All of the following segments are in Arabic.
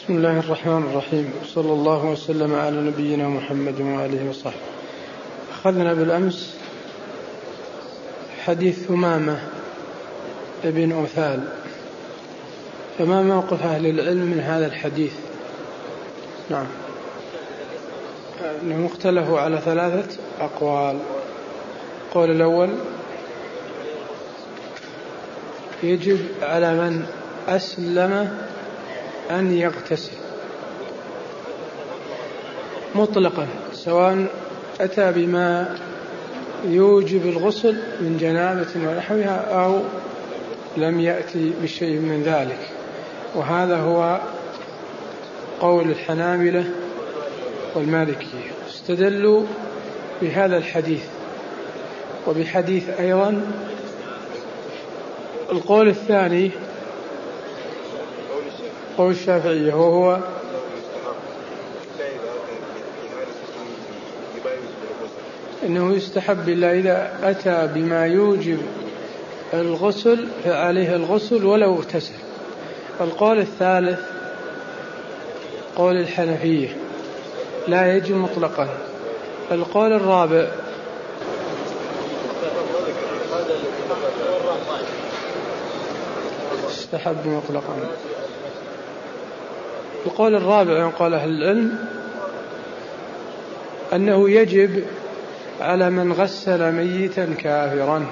بسم الله الرحمن الرحيم، صلى الله وسلم على نبينا محمد وآله وصحبه. أخذنا بالأمس حديث ثمامة ابن أثال، فما موقف أهل العلم من هذا الحديث؟ نعم، مختلف على 3 أقوال. القول الأول: يجب على من أسلم أن يغتسل مطلقا، سواء أتى بما يوجب الغسل من جنابة ونحوها أو لم يأتي بشيء من ذلك. وهذا هو قول الحنابلة والمالكية، استدلوا بهذا الحديث وبحديث أيضا. القول الثاني قول الشافعية، وهو إنه يستحب إلا إذا أتى بما يوجب الغسل فعليه الغسل ولو اغتسل. القول الثالث قول الحنفية، لا يجب مطلقا. القول الرابع استحب مطلقا. القول الرابع قال أهل العلم أنه يجب على من غسل ميتا كافرا،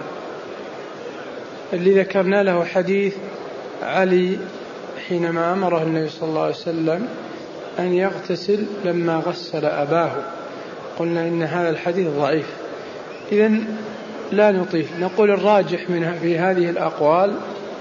اللي ذكرنا له حديث علي حينما أمره النبي صلى الله عليه وسلم أن يغتسل لما غسل أباه. قلنا إن هذا الحديث ضعيف، إذن لا نطيل. نقول الراجح في هذه الأقوال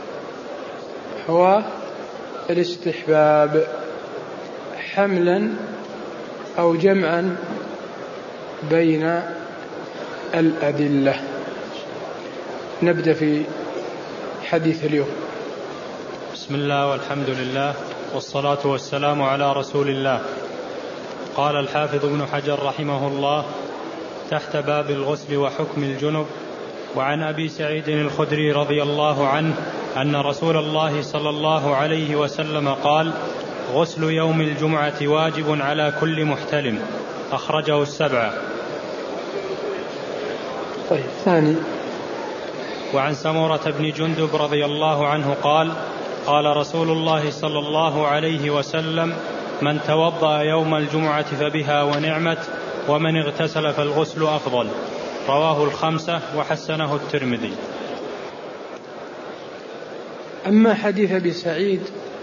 هو الاستحباب، حملا أو جمعا بين الأدلة. نبدأ في حديث اليوم. بسم الله والحمد لله والصلاة والسلام على رسول الله. قال الحافظ ابن حجر رحمه الله تحت باب الغسل وحكم الجنب: وعن أبي سعيد الخدري رضي الله عنه أن رسول الله صلى الله عليه وسلم قال: غسل يوم الجمعة واجب على كل محتلم. أخرجه 7. طيب، ثاني: وعن سمرة بن جندب رضي الله عنه قال: قال رسول الله صلى الله عليه وسلم: من توضأ يوم الجمعة فبها ونعمت، ومن اغتسل فالغسل أفضل. رواه 5 وحسنه الترمذي. أما حديث أبي سعيد: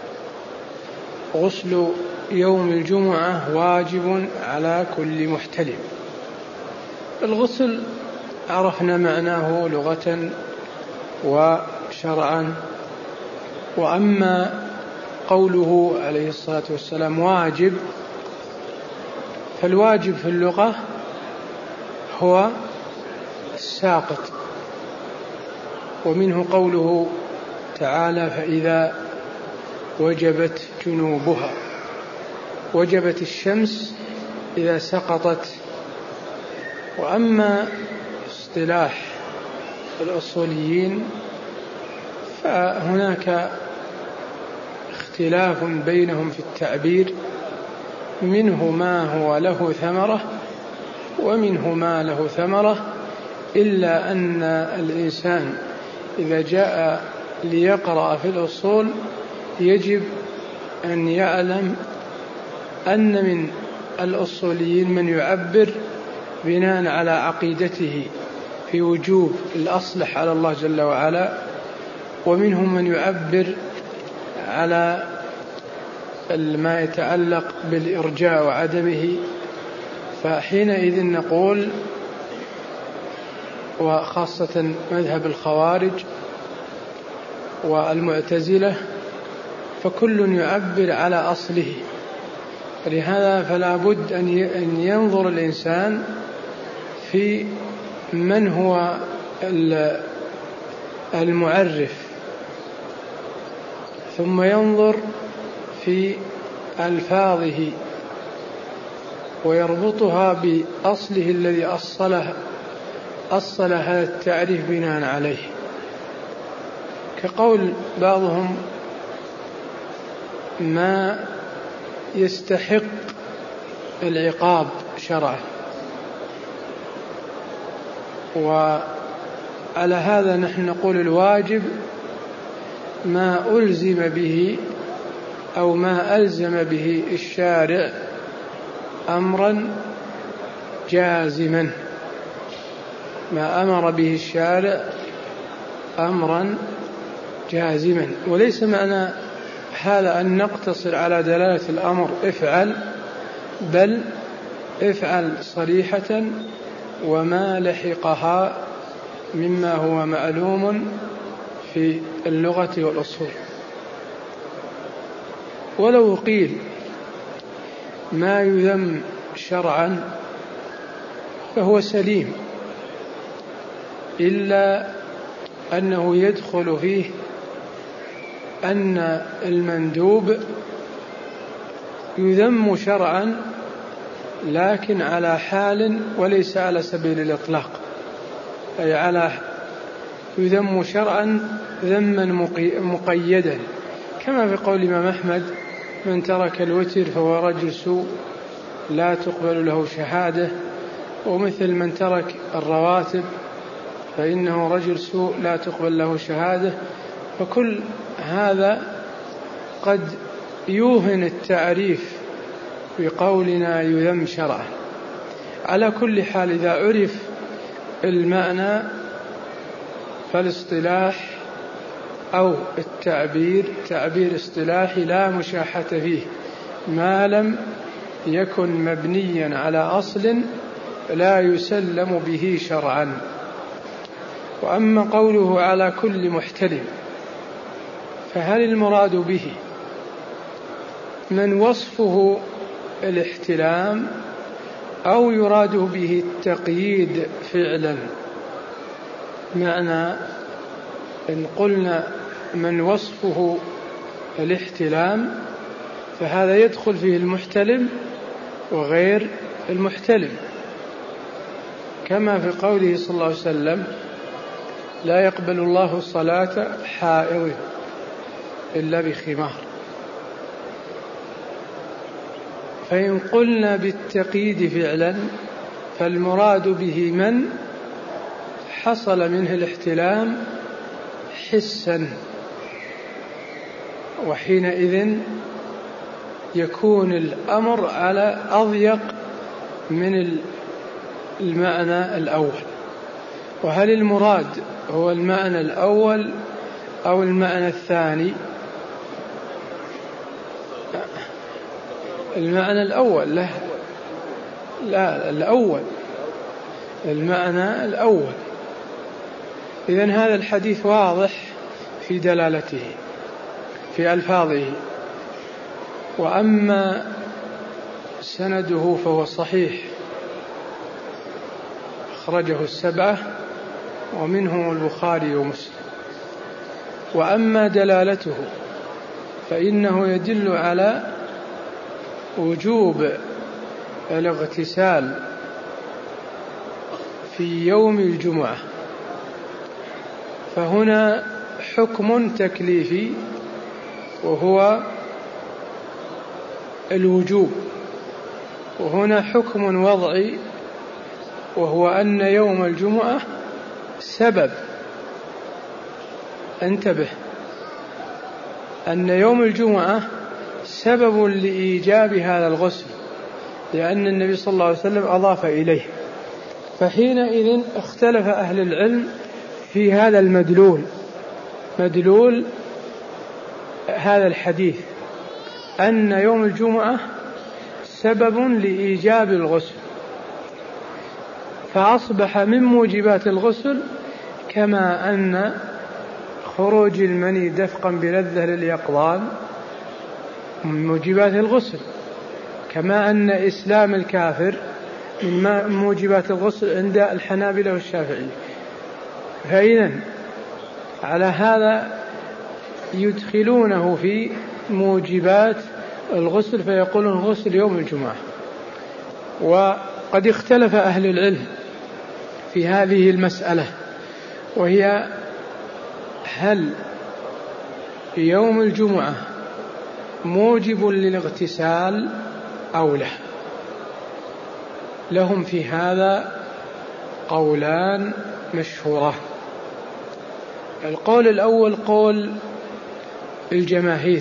غسل يوم الجمعة واجب على كل محتلم. الغسل عرفنا معناه لغة وشرعا. وأما قوله عليه الصلاة والسلام واجب، فالواجب في اللغة هو الساقط، ومنه قوله تعالى: فإذا وجبت جنوبها. وجبت الشمس إذا سقطت. وأما اصطلاح الأصوليين فهناك اختلاف بينهم في التعبير، منه ما هو له ثمرة ومنه ما له ثمرة، إلا أن الإنسان إذا جاء ليقرأ في الأصول يجب أن يعلم أن من الأصوليين من يعبر بناء على عقيدته في وجوب الأصلح على الله جل وعلا، ومنهم من يعبر على ما يتعلق بالإرجاء وعدمه. فحينئذ نقول، وخاصة مذهب الخوارج والمعتزلة، فكل يعبر على أصله. لهذا فلا بد أن ينظر الإنسان في من هو المعرف، ثم ينظر في ألفاظه ويربطها بأصله الذي أصل هذا التعريف بناء عليه. كقول بعضهم: ما يستحق العقاب شرعا. وعلى هذا نحن نقول الواجب ما ألزم به أو ما ألزم به الشارع أمرا جازما، ما أمر به الشارع أمرا جازما. وليس معنى هذا أن نقتصر على دلالة الأمر افعل، بل افعل صريحة وما لحقها مما هو معلوم في اللغة والأصول. ولو قيل ما يذم شرعا فهو سليم، إلا أنه يدخل فيه أن المندوب يذم شرعا لكن على حال وليس على سبيل الإطلاق، أي يذم شرعا ذما مقيدا، كما في قول الإمام أحمد من ترك الوتر فهو رجل سوء لا تقبل له شهادة، ومثل من ترك الرواتب فإنه رجل سوء لا تقبل له شهادة. فكل هذا قد يوهن التعريف بقولنا يذم شرعا. على كل حال إذا عرف المعنى فالاصطلاح أو التعبير تعبير اصطلاحي لا مشاحة فيه ما لم يكن مبنيا على أصل لا يسلم به شرعا. وأما قوله على كل محتلم فهل المراد به من وصفه الاحتلام أو يراد به التقييد فعلا؟ معنى إن قلنا من وصفه الاحتلام فهذا يدخل فيه المحتلم وغير المحتلم، كما في قوله صلى الله عليه وسلم لا يقبل الله صلاة حائض إلا بخمار. فإن قلنا بالتقييد فعلا فالمراد به من حصل منه الاحتلام حسا، وحينئذ يكون الأمر على أضيق من المعنى الأول. وهل المراد هو المعنى الأول أو المعنى الثاني؟ المعنى الأول. لا الأول، المعنى الأول. إذن هذا الحديث واضح في دلالته في ألفاظه. وأما سنده فهو صحيح، أخرجه السبعة ومنهم البخاري ومسلم. وأما دلالته فإنه يدل على وجوب الاغتسال في يوم الجمعة، فهنا حكم تكليفي وهو الوجوب، وهنا حكم وضعي وهو أن يوم الجمعة سبب. انتبه، أن يوم الجمعة سبب لإيجاب هذا الغسل، لأن النبي صلى الله عليه وسلم أضاف إليه. فحينئذ اختلف أهل العلم في هذا المدلول، مدلول هذا الحديث أن يوم الجمعة سبب لإيجاب الغسل، فأصبح من موجبات الغسل كما أن خروج المني دفقا بلذة لليقظان من موجبات الغسل، كما أن إسلام الكافر من موجبات الغسل عند الحنابلة والشافعية. فإذا على هذا يدخلونه في موجبات الغسل فيقولون غسل يوم الجمعة. وقد اختلف أهل العلم في هذه المسألة، وهي هل يوم الجمعة موجب للاغتسال أو لا. لهم في هذا قولان مشهوران. القول الأول قول الجماهير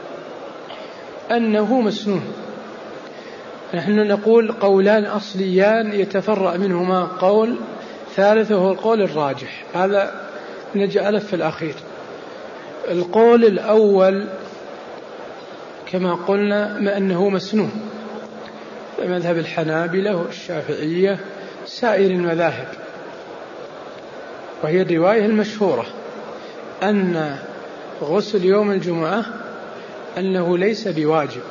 أنه مسنون. نحن نقول قولان أصليان يتفرع منهما قول ثالث وهو القول الراجح، هذا نجعله في الأخير. القول الأول كما قلنا ما أنه مسنون، مذهب الحنابلة والشافعية سائر المذاهب، وهي الرواية المشهورة أن غسل يوم الجمعة أنه ليس بواجب.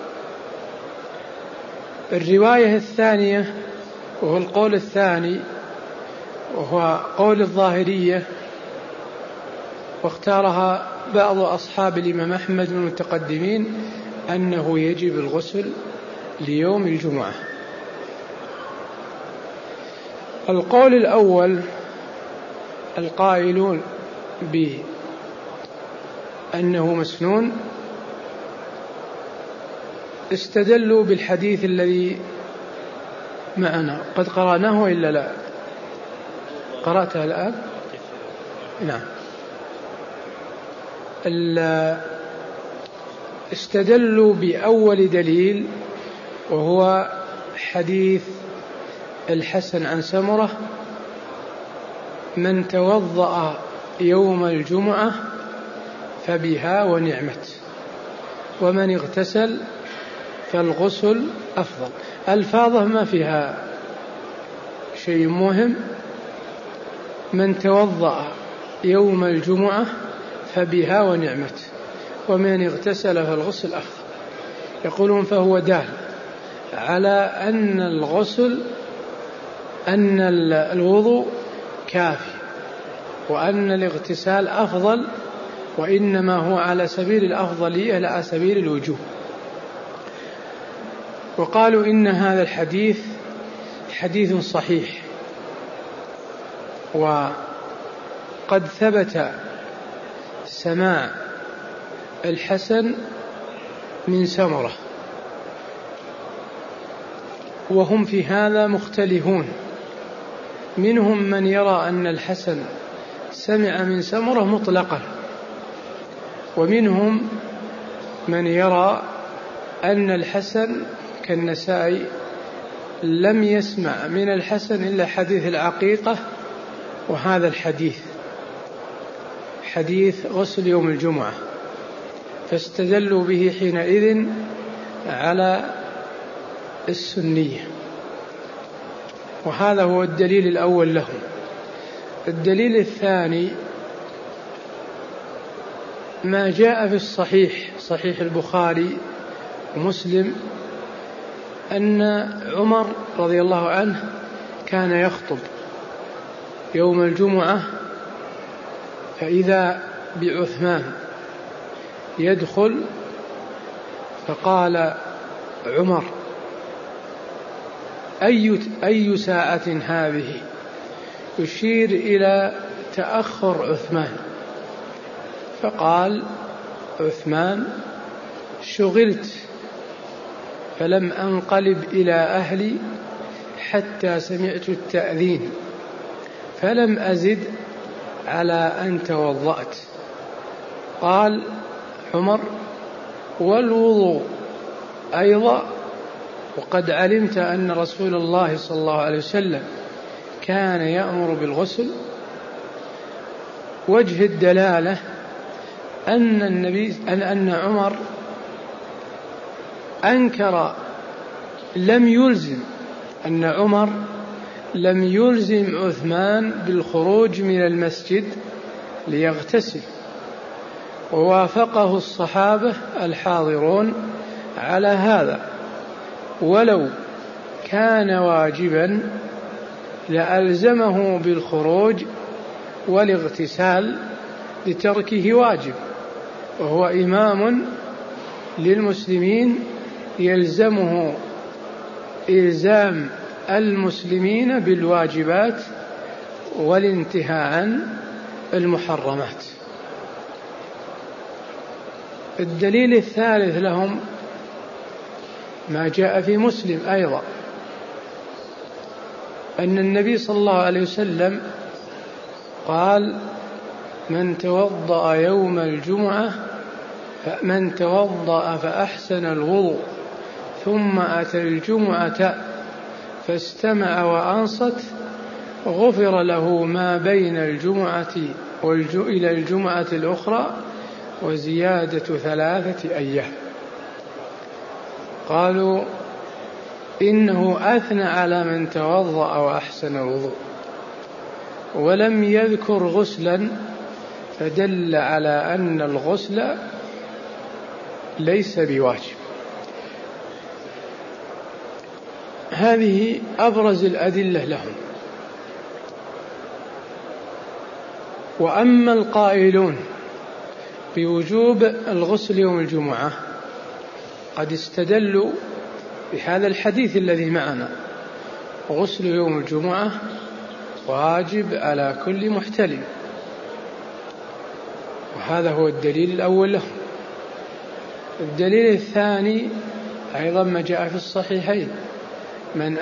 الرواية الثانية وهو القول الثاني وهو قول الظاهرية، واختارها بعض أصحاب الإمام أحمد من المتقدمين، أنه يجب الغسل ليوم الجمعة. القول الأول القائلون بأنه مسنون استدلوا بالحديث الذي معنا، قد قرأناه إلا لا؟ قرأتها الآن؟ نعم. استدلوا بأول دليل وهو حديث الحسن عن سمرة: من توضأ يوم الجمعة فبها ونعمت، ومن اغتسل فالغسل أفضل. ألفاظه ما فيها شيء مهم، من توضأ يوم الجمعة فبها ونعمت، ومن اغتسل فالغسل أفضل. يقولون فهو دال على أن الغسل أن الوضوء كافي، وأن الاغتسال أفضل، وإنما هو على سبيل الأفضلية لا على سبيل الوجوب. وقالوا إن هذا الحديث حديث صحيح، وقد ثبت سماع الحسن من سمرة، وهم في هذا مختلفون. منهم من يرى أن الحسن سمع من سمرة مطلقا، ومنهم من يرى أن الحسن كالنسائي لم يسمع من الحسن إلا حديث العقيقة، وهذا الحديث حديث غسل يوم الجمعة، فاستدلوا به حينئذ على السنية، وهذا هو الدليل الأول لهم. الدليل الثاني ما جاء في الصحيح، صحيح البخاري ومسلم، أن عمر رضي الله عنه كان يخطب يوم الجمعة، فإذا بعثمان يدخل، فقال عمر: أي ساعة هذه؟ يشير إلى تأخر عثمان. فقال عثمان: شغلت فلم أنقلب إلى أهلي حتى سمعت التأذين، فلم أزد على أن توضأت. قال عمر: والوضوء أيضا، وقد علمت أن رسول الله صلى الله عليه وسلم كان يأمر بالغسل. وجه الدلالة أن عمر أنكر، أن عمر لم يلزم عثمان بالخروج من المسجد ليغتسل، ووافقه الصحابة الحاضرون على هذا. ولو كان واجبا لألزمه بالخروج والاغتسال لتركه واجب، وهو إمام للمسلمين يلزمه إلزام المسلمين بالواجبات والانتهاء عن المحرمات. الدليل الثالث لهم ما جاء في مسلم أيضا أن النبي صلى الله عليه وسلم قال: من توضأ يوم الجمعة فمن توضأ فأحسن الوضوء ثم أتى الجمعة فاستمع وأنصت غفر له ما بين الجمعة إلى الجمعة الأخرى وزيادة 3 أيام. قالوا: إنه أثنى على من توضأ وأحسن الوضوء، ولم يذكر غسلا، فدل على أن الغسل ليس بواجب. هذه أبرز الأدلة لهم. وأما القائلون بوجوب الغسل يوم الجمعة قد استدلوا بهذا الحديث الذي معنا: غسل يوم الجمعة واجب على كل محتلم. وهذا هو الدليل الأول لهم. الدليل الثاني أيضا ما جاء في الصحيحين: من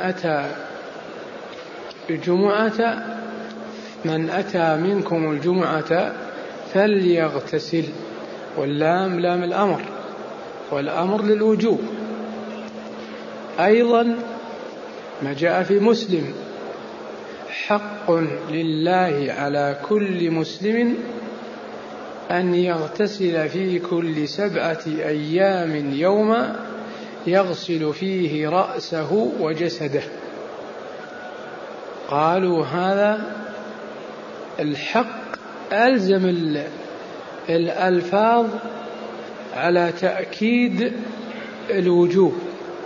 أتى منكم الجمعة فليغتسل، واللام لام الأمر، والأمر للوجوب. أيضا ما جاء في مسلم: حق لله على كل مسلم أن يغتسل في كل 7 أيام يوما يغسل فيه رأسه وجسده. قالوا هذا الحق ألزم الألفاظ على تأكيد الوجوب،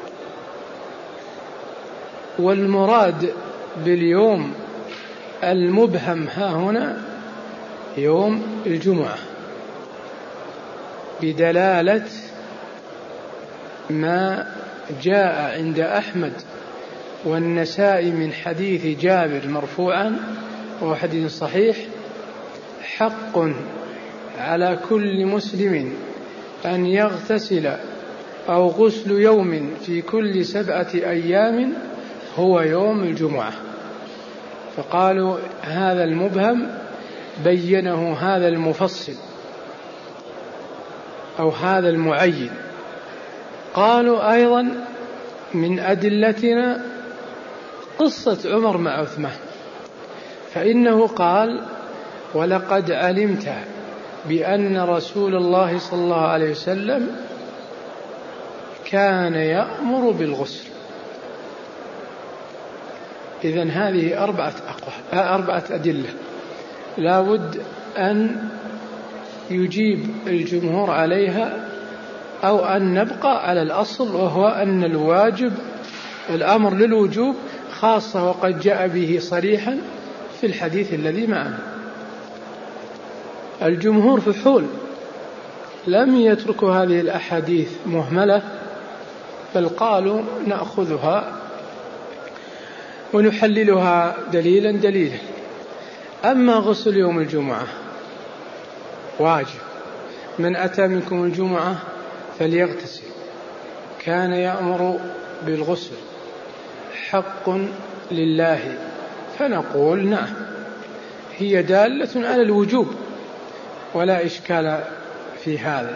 والمراد باليوم المبهم ها هنا يوم الجمعة، بدلالة ما جاء عند أحمد والنسائي من حديث جابر مرفوعا وهو حديث صحيح: حق على كل مسلم أن يغتسل أو غسل يوم في كل 7 أيام هو يوم الجمعة. فقالوا هذا المبهم بينه هذا المفصل أو هذا المعين. قالوا أيضا من أدلتنا قصة عمر مع عثمان، فإنه قال: ولقد علمت بأن رسول الله صلى الله عليه وسلم كان يأمر بالغسل. إذن هذه 4 أدلة لا بد أن يجيب الجمهور عليها، أو أن نبقى على الأصل، وهو أن الواجب الأمر للوجوب، خاصة وقد جاء به صريحا في الحديث الذي معنا. الجمهور فحول لم يتركوا هذه الأحاديث مهملة، بل قالوا نأخذها ونحللها دليلا دليلا. أما غسل يوم الجمعة واجب: من أتى منكم الجمعة فليغتسل، كان يأمر بالغسل، حق لله. فنقول نعم، هي دالة على الوجوب ولا إشكال في هذا،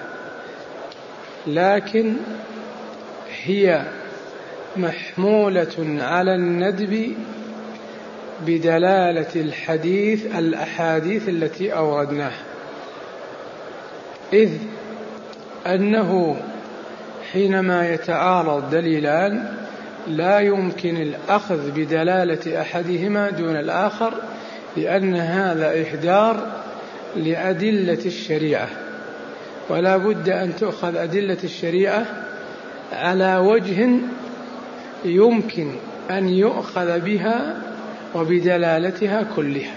لكن هي محمولة على الندب بدلالة الأحاديث التي أوردناها، إذ أنه حينما يتعارض دليلان لا يمكن الأخذ بدلالة أحدهما دون الآخر، لأن هذا إحضار لأدلة الشريعة، ولا بد أن تؤخذ أدلة الشريعة على وجه يمكن أن يؤخذ بها وبدلالتها كلها.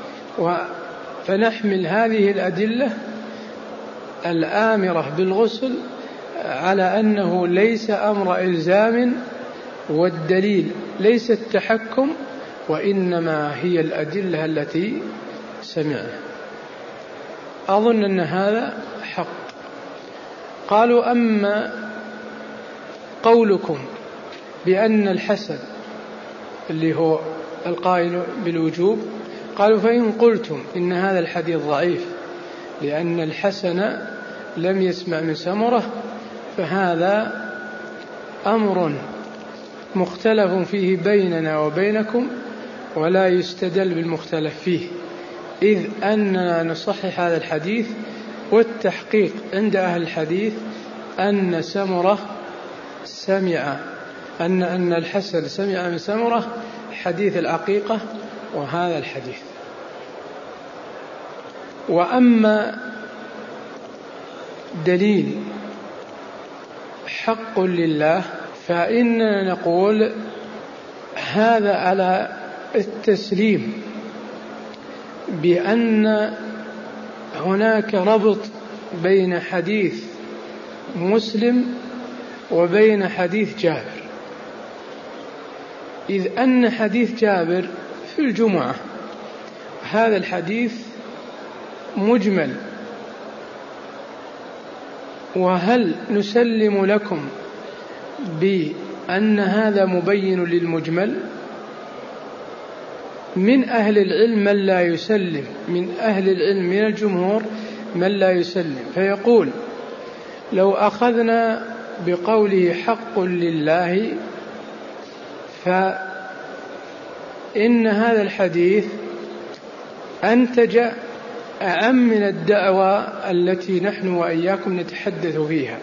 فنحمل هذه الأدلة الآمرة بالغسل على أنه ليس أمر إلزام، والدليل ليس التحكم، وإنما هي الأدلة التي سمعنا. أظن أن هذا حق. قالوا أما قولكم بأن الحسن اللي هو القائل بالوجوب، قالوا فإن قلتم إن هذا الحديث ضعيف لأن الحسن لم يسمع من سمرة فهذا أمر مختلف فيه بيننا وبينكم ولا يستدل بالمختلف فيه، إذ أننا نصحح هذا الحديث، والتحقيق عند أهل الحديث أن سمرة سمع أن الحسن سمع من سمرة حديث العقيقة وهذا الحديث. وأما دليل حق لله فإننا نقول هذا على التسليم بأن هناك ربط بين حديث مسلم وبين حديث جابر، إذ أن حديث جابر في الجمعة هذا الحديث مجمل، وهل نسلم لكم بأن هذا مبين للمجمل؟ من أهل العلم من لا يسلم، من أهل العلم من الجمهور من لا يسلم، فيقول لو أخذنا بقوله حق لله فإن هذا الحديث أنتج أعم من الدعوة التي نحن وإياكم نتحدث فيها.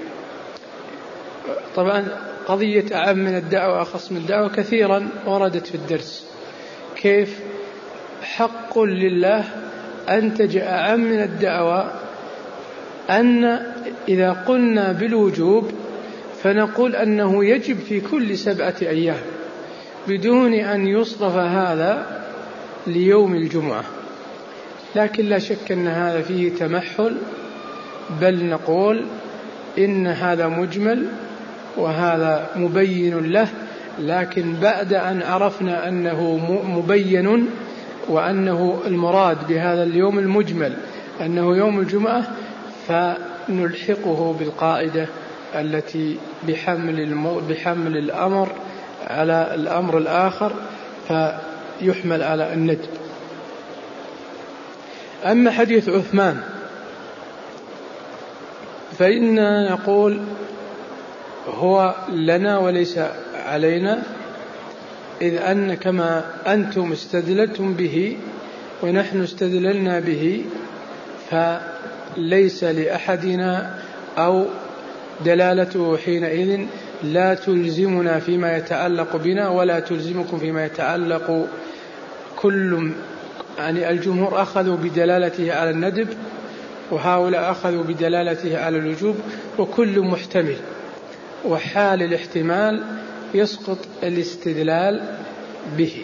طبعا قضية أعم من الدعوة أخص من الدعوة كثيرا وردت في الدرس، كيف حق لله أنتج أعم من الدعوة، أن إذا قلنا بالوجوب فنقول أنه يجب في كل 7 أيام بدون أن يصرف هذا ليوم الجمعة، لكن لا شك أن هذا فيه تمحل، بل نقول إن هذا مجمل وهذا مبين له، لكن بعد أن عرفنا أنه مبين وأنه المراد بهذا اليوم المجمل أنه يوم الجمعة فنلحقه بالقاعدة التي بحمل الأمر على الأمر الآخر فيحمل على الندب. أما حديث عثمان فإننا نقول هو لنا وليس علينا، إذ أن كما أنتم استدللتم به ونحن استدللنا به فليس لأحدنا أو دلالته حينئذ لا تلزمنا فيما يتعلق بنا ولا تلزمكم فيما يتعلق كل، يعني الجمهور أخذوا بدلالته على الندب وهؤلاء أخذوا بدلالته على الوجوب، وكل محتمل، وحال الاحتمال يسقط الاستدلال به،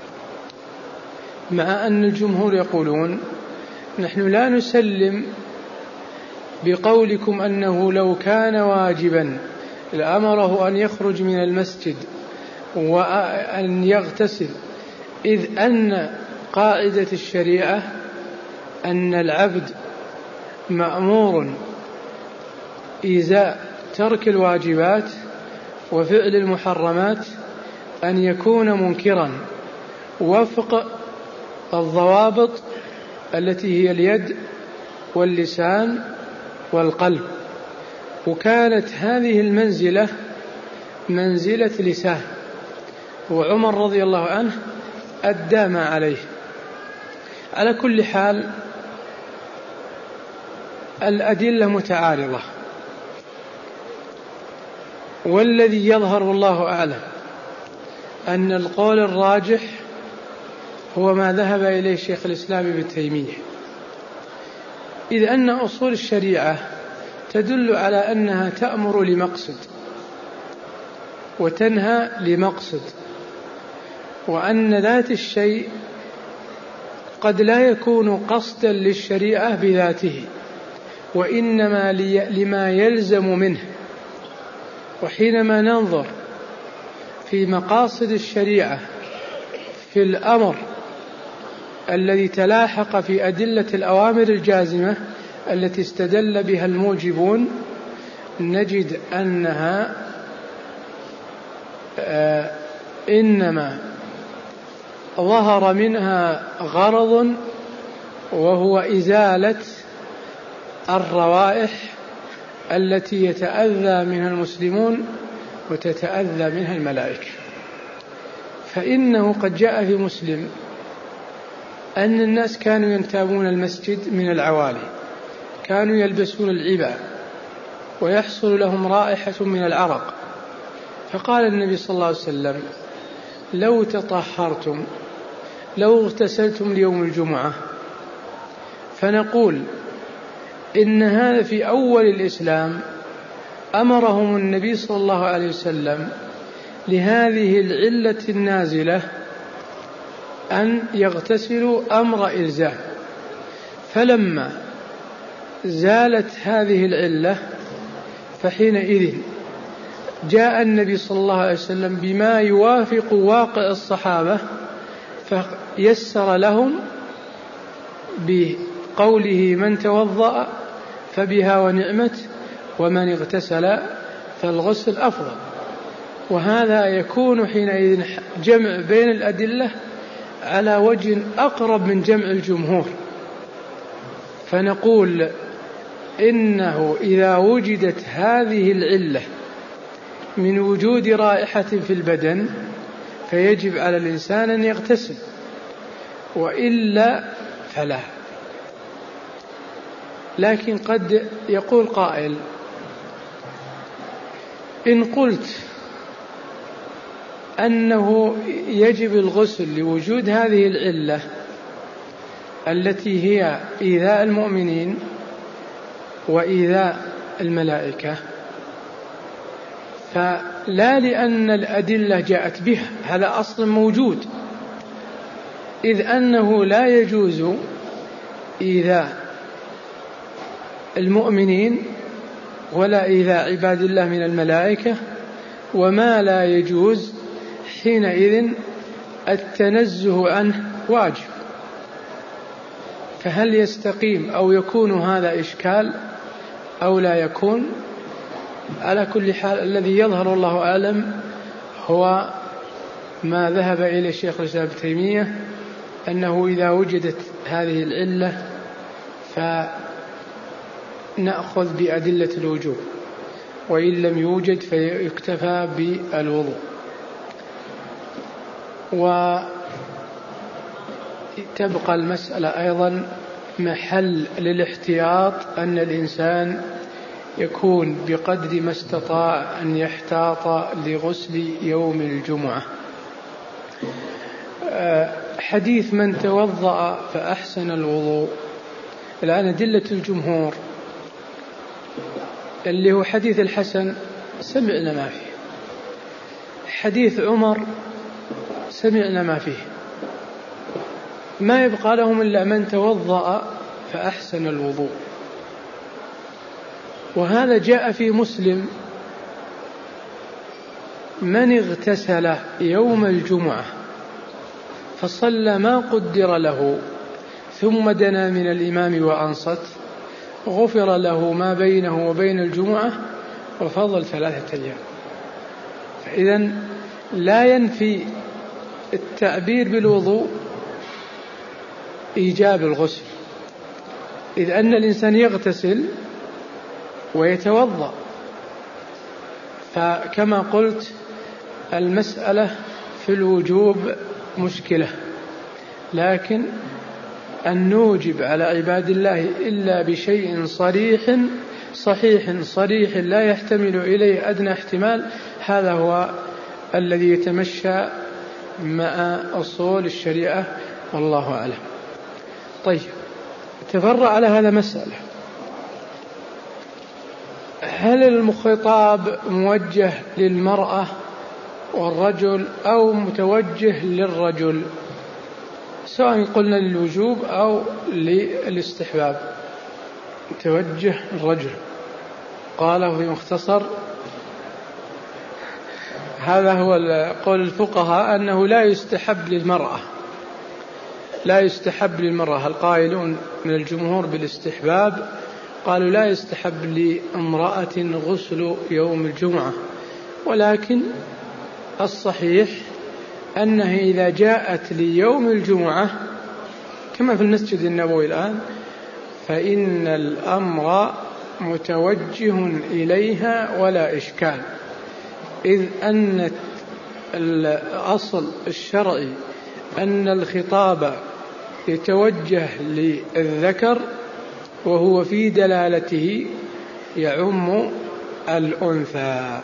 مع أن الجمهور يقولون نحن لا نسلم بقولكم أنه لو كان واجبا لأمره أن يخرج من المسجد وأن يغتسل، إذ أن قاعدة الشريعة أن العبد مأمور إزاء ترك الواجبات وفعل المحرمات أن يكون منكرا وفق الضوابط التي هي اليد واللسان والقلب، وكانت هذه المنزلة منزلة لسان، وعمر رضي الله عنه أدى ما عليه. على كل حال الأدلة متعارضة، والذي يظهر والله أعلم أن القول الراجح هو ما ذهب إليه شيخ الإسلام ابن تيمية، إذ أن أصول الشريعة تدل على أنها تأمر لمقصد وتنهى لمقصد، وأن ذات الشيء قد لا يكون قصدا للشريعة بذاته وإنما لما يلزم منه. وحينما ننظر في مقاصد الشريعة في الأمر الذي تلاحق في أدلة الأوامر الجازمة التي استدل بها الموجبون، نجد أنها إنما ظهر منها غرض، وهو إزالة الروائح التي يتأذى منها المسلمون وتتأذى منها الملائكة. فإنه قد جاء في مسلم أن الناس كانوا ينتابون المسجد من العوالي، كانوا يلبسون العباء ويحصل لهم رائحة من العرق، فقال النبي صلى الله عليه وسلم: لو تطهرتم، لو اغتسلتم ليوم الجمعة. فنقول إن هذا في أول الإسلام أمرهم النبي صلى الله عليه وسلم لهذه العلة النازلة أن يغتسلوا أمر إلزام، فلما زالت هذه العلة فحينئذ جاء النبي صلى الله عليه وسلم بما يوافق واقع الصحابة، فيسر لهم بقوله: من توضأ فبها ونعمت، ومن اغتسل فالغسل أفضل. وهذا يكون حينئذ جمع بين الأدلة على وجه أقرب من جمع الجمهور. فنقول إنه إذا وجدت هذه العلة من وجود رائحة في البدن فيجب على الإنسان أن يغتسل، وإلا فلا. لكن قد يقول قائل: إن قلت أنه يجب الغسل لوجود هذه العلة التي هي إيذاء المؤمنين وإيذاء الملائكة، فلا لأن الأدلة جاءت بها، هذا أصل موجود، إذ أنه لا يجوز إيذاء المؤمنين ولا إيذاء عباد الله من الملائكة، وما لا يجوز حينئذ التنزه عنه واجب. فهل يستقيم أو يكون هذا إشكال أو لا يكون؟ على كل حال الذي يظهر الله أعلم هو ما ذهب إلى الشيخ الإسلام ابن تيمية، أنه إذا وجدت هذه العلة فنأخذ بأدلة الوجوب، وإن لم يوجد فيكتفى بالوضوء. وتبقى المسألة أيضا محل للاحتياط، أن الإنسان يكون بقدر ما استطاع أن يحتاط لغسل يوم الجمعة. حديث من توضأ فأحسن الوضوء، الآن أدلة الجمهور اللي هو حديث الحسن سمعنا ما فيه، حديث عمر سمعنا ما فيه، ما يبقى لهم إلا من توضأ فأحسن الوضوء. وهذا جاء في مسلم: من اغتسل يوم الجمعة فصلى ما قدر له ثم دنا من الإمام وأنصت غفر له ما بينه وبين الجمعة وفضل 3 أيام. فإذن لا ينفي التعبير بالوضوء إيجاب الغسل، إذ أن الإنسان يغتسل ويتوضأ. فكما قلت المسألة في الوجوب مشكلة، لكن أن نوجب على عباد الله إلا بشيء صحيح لا يحتمل إليه أدنى احتمال، هذا هو الذي يتمشى مع أصول الشريعة، والله أعلم. طيب، تفرع على هذا مسألة: هل الخطاب موجه للمرأة والرجل أو متوجه للرجل، سواء قلنا للوجوب أو للاستحباب؟ توجه الرجل. قاله في مختصر، هذا هو قول الفقهاء، أنه لا يستحب للمرأة، القائلون من الجمهور بالاستحباب قالوا لا يستحب لامرأة غسل يوم الجمعة، ولكن الصحيح أنها إذا جاءت ليوم الجمعة كما في المسجد النبوي الآن فإن الأمر متوجه إليها ولا إشكال، إذ أن الأصل الشرعي أن الخطاب يتوجه للذكر، وهو في دلالته يعم الأنثى.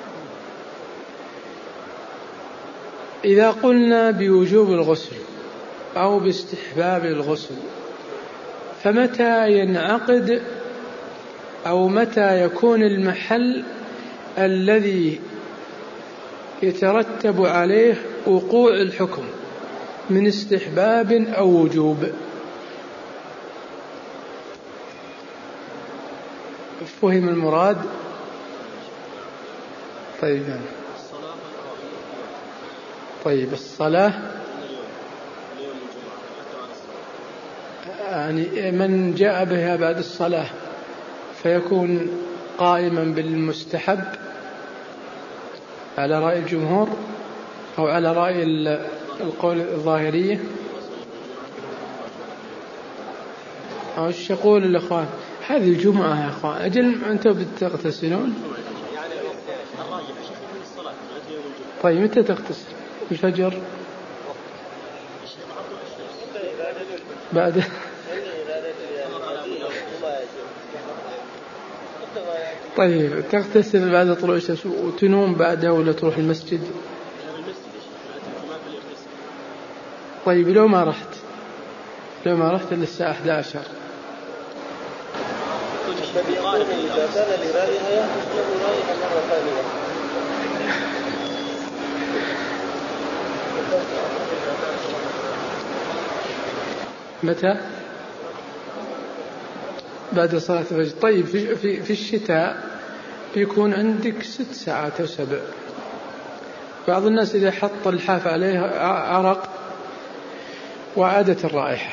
إذا قلنا بوجوب الغسل أو باستحباب الغسل، فمتى ينعقد أو متى يكون المحل الذي يترتب عليه وقوع الحكم من استحباب أو وجوب؟ فهم المراد؟ طيب الصلاة يعني من جاء بها بعد الصلاة فيكون قائما بالمستحب على رأي الجمهور أو على رأي القول الظاهرية، أو ايش يقول الإخوان؟ هذه الجمعة يا إخوان، أجل أنتم بتغتسلون؟ طيب متى تغتسل؟ الفجر؟ بعد طيب تغتسل بعد طلوع الشمس وتنوم بعدها ولا تروح المسجد؟ طيب لو ما رحت إلا الساعة 11 متى؟ بعد صلاة الفجر. طيب في الشتاء بيكون عندك 6 ساعات أو 7. بعض الناس إذا حط الحاف عليه عرق وعادت الرائحة.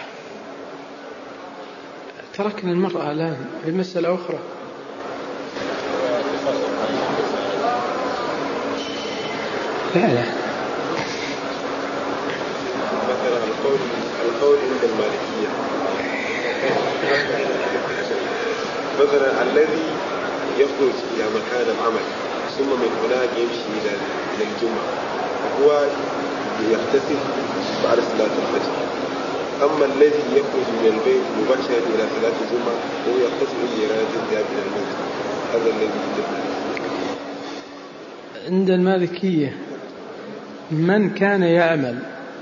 تركنا المرأة الآن لمسألة أخرى. لا مثلا القول عند المالكية مثلا الذي يخرج إلى مكان العمل ثم من هناك يمشي إلى الجمعة هو يغتسل بعد صلاة الفجر، أما الذي يخرج من البيت مباشرة إلى صلاة الجمعة هو يغتسل لإرادة الذهاب إلى المسجد. هذا الذي يجب. عند المالكية من كان يعمل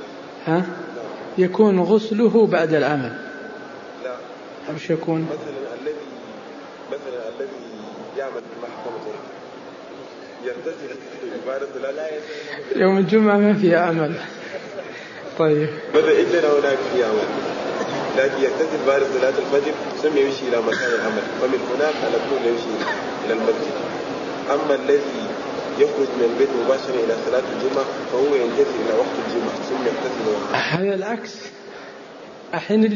يكون غسله بعد العمل. لا مش يكون مثلا الذي يعمل في المحكمة يغتسل بعد صلاة يوم الجمعة ما فيها عمل. طيب بدأ إلا هناك في عمل، لكن يغتسل بعد صلاة الفجر ثم يمشي إلى مكان العمل، فمن هناك على طول يمشي إلى المسجد. أما الذي يخرج من البيت مباشرة إلى صلاة الجمعة فهو ينتظر إلى وقت الجمعة ثم يغتسل. هذا العكس. الحين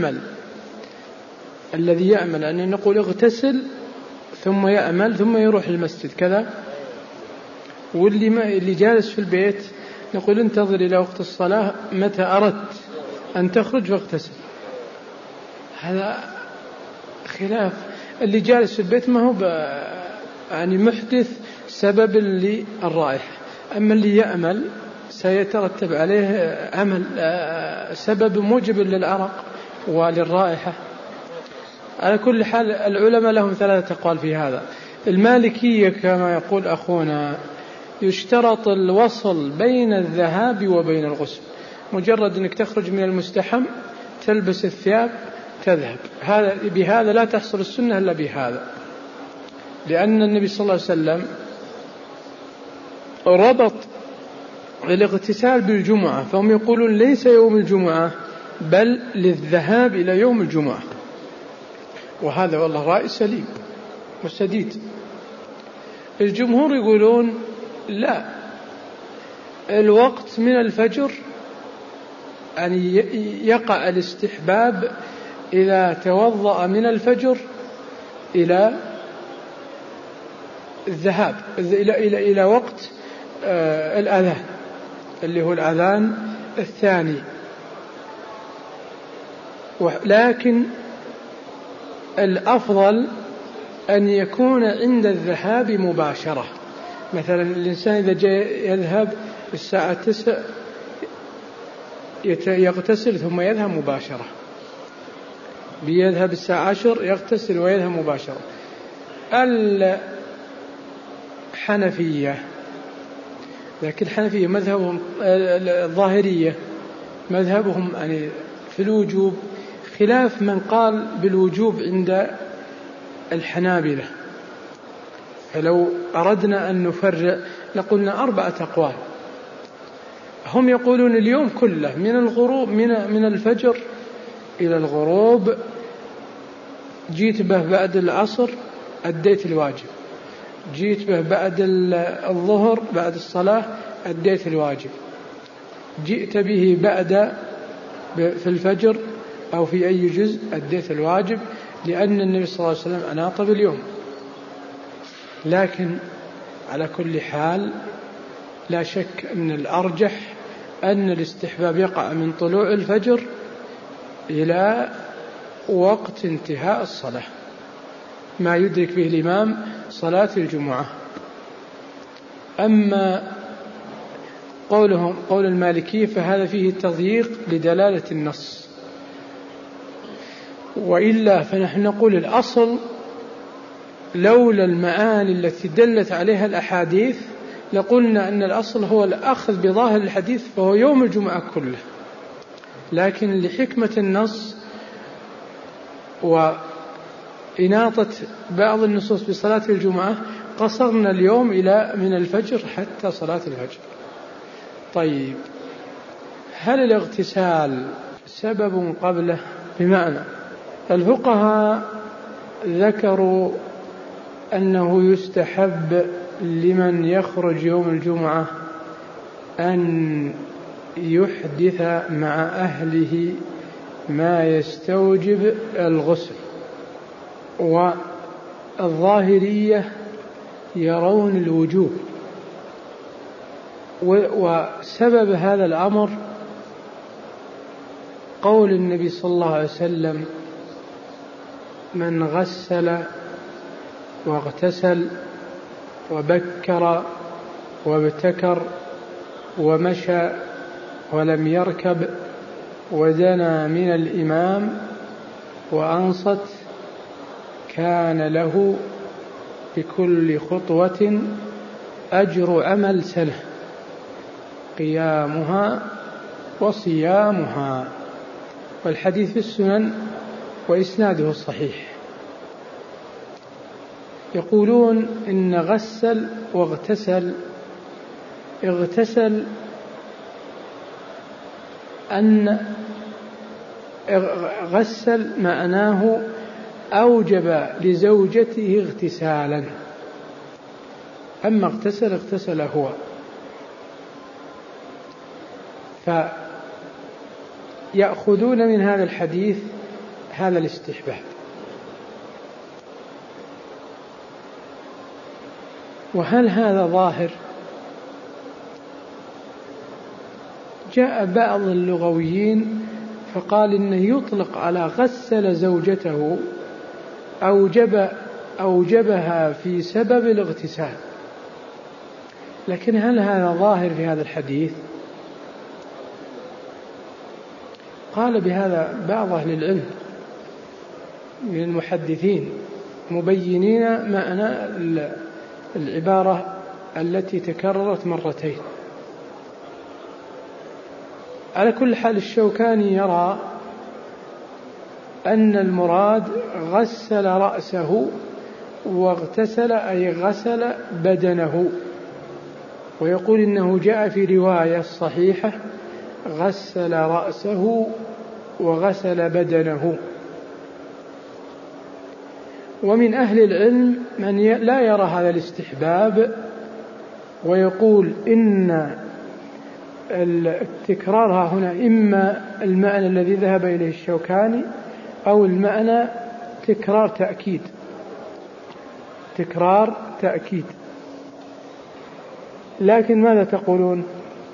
الذي يعمل أن نقول اغتسل ثم يعمل ثم يروح المسجد كذا، واللي جالس في البيت نقول انتظر إلى وقت الصلاة متى أردت أن تخرج واغتسل. هذا خلاف. اللي جالس في البيت ما هو يعني محدث سبب للرائحة، أما اللي يعمل سيترتب عليه عمل سبب موجب للعرق وللرائحة. على كل حال العلماء لهم 3 أقوال في هذا. المالكية كما يقول أخونا يشترط الوصل بين الذهاب وبين الغسل، مجرد أنك تخرج من المستحم تلبس الثياب تذهب، بهذا لا تحصل السنة إلا بهذا، لأن النبي صلى الله عليه وسلم ربط الاغتسال بالجمعة، فهم يقولون ليس يوم الجمعة بل للذهاب إلى يوم الجمعة، وهذا والله رأي سليم وسديد. الجمهور يقولون لا، الوقت من الفجر يعني يقع الاستحباب إذا توضأ من الفجر إلى الذهاب إلى وقت الأذان اللي هو الأذان الثاني. لكن الأفضل أن يكون عند الذهاب مباشرة. مثلا الإنسان إذا جاء يذهب الساعة 9 يغتسل ثم يذهب مباشرة، بيذهب الساعة 10 يغتسل ويذهب مباشرة. الحنفية، لكن الحنفية مذهبهم الظاهرية مذهبهم يعني في الوجوب خلاف من قال بالوجوب عند الحنابلة. فلو أردنا أن نفرع لقلنا 4 أقوال. هم يقولون اليوم كله من الغروب من الفجر إلى الغروب، جيت به بعد العصر أديت الواجب، جيت به بعد الظهر بعد الصلاة أديت الواجب، جئت به بعد في الفجر أو في أي جزء أديت الواجب، لأن النبي صلى الله عليه وسلم أناط باليوم. لكن على كل حال لا شك أن الأرجح أن الاستحباب يقع من طلوع الفجر إلى وقت انتهاء الصلاة، ما يدرك به الإمام صلاة الجمعة. أما قول المالكي فهذا فيه تضييق لدلالة النص، وإلا فنحن نقول الأصل لولا المعاني التي دلت عليها الأحاديث لقلنا أن الأصل هو الأخذ بظاهر الحديث فهو يوم الجمعة كله، لكن لحكمة النص وإناطة بعض النصوص بصلاة الجمعة قصرنا اليوم إلى من الفجر حتى صلاة الفجر. طيب، هل الاغتسال سبب قبله؟ بمعنى الفقهاء ذكروا أنه يستحب لمن يخرج يوم الجمعة أن يحدث مع أهله ما يستوجب الغسل، والظاهرية يرون الوجوب. وسبب هذا الأمر قول النبي صلى الله عليه وسلم: من غسل واغتسل وبكر وابتكر ومشى ولم يركب ودنا من الإمام وأنصت كان له بكل خطوة أجر عمل سنة قيامها وصيامها. والحديث في السنن وإسناده الصحيح. يقولون إن غسل واغتسل، اغتسل أن غسل معناه أوجب لزوجته اغتسالا، أما اغتسل هو. فيأخذون من هذا الحديث هذا الاستحباب. وهل هذا ظاهر؟ جاء بعض اللغويين فقال إنه يطلق على غسل زوجته أوجبها في سبب الاغتسال. لكن هل هذا ظاهر في هذا الحديث؟ قال بهذا بعض أهل العلم من المحدثين مبينين معنى العبارة التي تكررت مرتين. على كل حال الشوكاني يرى أن المراد غسل رأسه، واغتسل أي غسل بدنه، ويقول إنه جاء في رواية صحيحة غسل رأسه وغسل بدنه. ومن أهل العلم من لا يرى هذا الاستحباب ويقول إن التكرار هنا إما المعنى الذي ذهب إليه الشوكاني أو المعنى تكرار تأكيد، التكرار تأكيد. لكن ماذا تقولون؟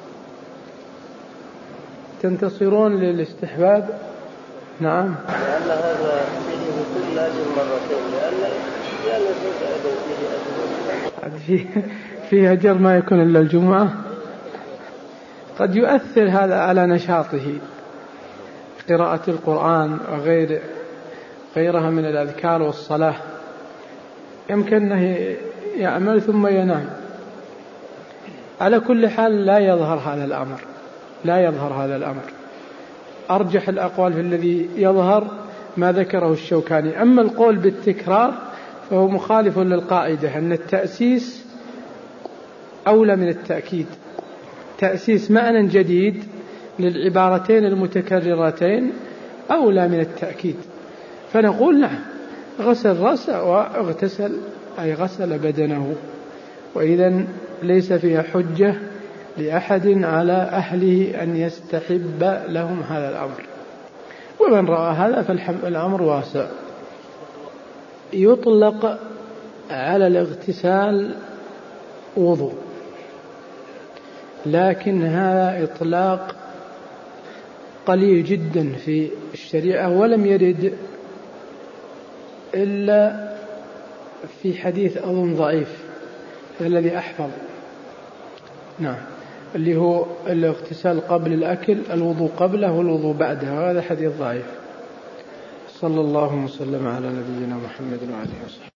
تنتصرون للاستحباب؟ نعم. لأن هذا فيه كل لازم مرتين، لأن فيه أجر ما يكون إلا الجمعة. قد يؤثر هذا على نشاطه، قراءة القرآن وغيرها من الأذكار والصلاة، يمكن أنه يعمل ثم ينام. على كل حال لا يظهر هذا الأمر. أرجح الأقوال في الذي يظهر ما ذكره الشوكاني. أما القول بالتكرار فهو مخالف للقاعدة أن التأسيس أولى من التأكيد. تأسيس معنى جديد للعبارتين المتكررتين أولى من التأكيد. فنقول نعم، غسل رأسه واغتسل أي غسل بدنه، وإذن ليس فيها حجة لأحد على أهله أن يستحب لهم هذا الأمر. ومن رأى هذا فالأمر واسع. يطلق على الاغتسال وضوء، لكن هذا إطلاق قليل جدا في الشريعة، ولم يرد إلا في حديث أظن ضعيف الذي أحفظ، نعم، اللي هو الاغتسال قبل الأكل، الوضوء قبله والوضوء بعده، وهذا حديث ضعيف. صلى الله وسلم على نبينا محمد وعلى آله وصحبه.